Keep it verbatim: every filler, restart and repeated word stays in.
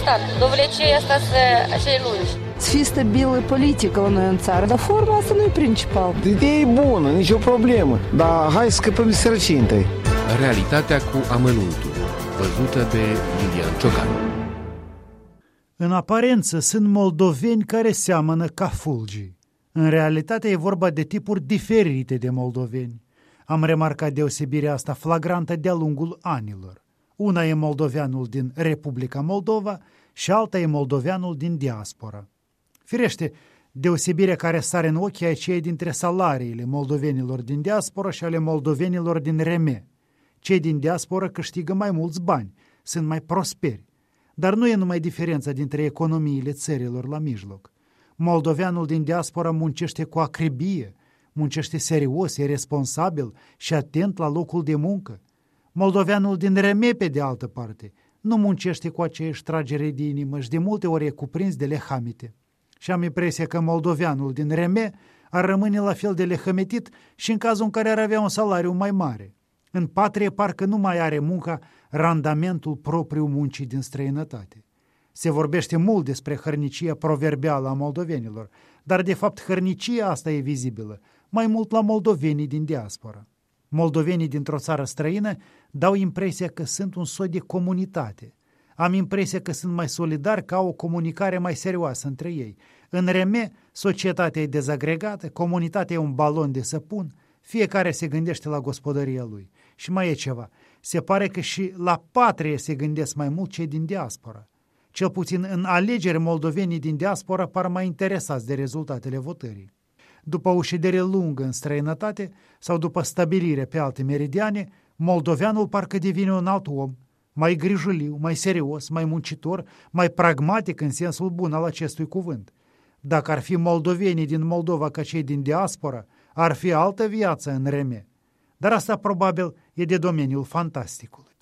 constant. Dovlecei asta să acei lungi. Să fie stabilă politică la noi în țară, dar forma asta nu e principal. Ideea e bună, nicio problemă, dar hai să scăpăm de sărăcie întâi. Realitatea cu amănuntul, văzută de Lilian Ciocan. În aparență sunt moldoveni care seamănă ca fulgii. În realitate e vorba de tipuri diferite de moldoveni. Am remarcat deosebirea asta flagrantă de-a lungul anilor. Una e moldoveanul din Republica Moldova și alta e moldoveanul din diaspora. Firește, deosebirea care sare în ochi e aceea dintre salariile moldovenilor din diaspora și ale moldovenilor din R M. Cei din diaspora câștigă mai mulți bani, sunt mai prosperi. Dar nu e numai diferența dintre economiile țărilor la mijloc. Moldoveanul din diaspora muncește cu acribie, muncește serios, e responsabil și atent la locul de muncă. Moldoveanul din R M, pe de altă parte, nu muncește cu aceeași tragere de inimă și de multe ori e cuprins de lehamite. Și am impresia că moldoveanul din R M ar rămâne la fel de lehametit și în cazul în care ar avea un salariu mai mare. În patrie parcă nu mai are munca randamentul propriu muncii din străinătate. Se vorbește mult despre hărnicia proverbială a moldovenilor, dar de fapt hărnicia asta e vizibilă, mai mult la moldovenii din diaspora. Moldovenii dintr-o țară străină dau impresia că sunt un soi de comunitate. Am impresia că sunt mai solidari, ca o comunicare mai serioasă între ei. În R M, societatea e dezagregată, comunitatea e un balon de săpun, fiecare se gândește la gospodăria lui. Și mai e ceva, se pare că și la patrie se gândesc mai mult cei din diaspora. Cel puțin în alegeri, moldovenii din diaspora par mai interesați de rezultatele votării. După o ședere lungă în străinătate sau după stabilire pe alte meridiane, moldoveanul parcă devine un alt om, mai grijuliu, mai serios, mai muncitor, mai pragmatic în sensul bun al acestui cuvânt. Dacă ar fi moldovenii din Moldova ca cei din diaspora, ar fi altă viață în R M. Dar asta probabil e de domeniul fantasticului.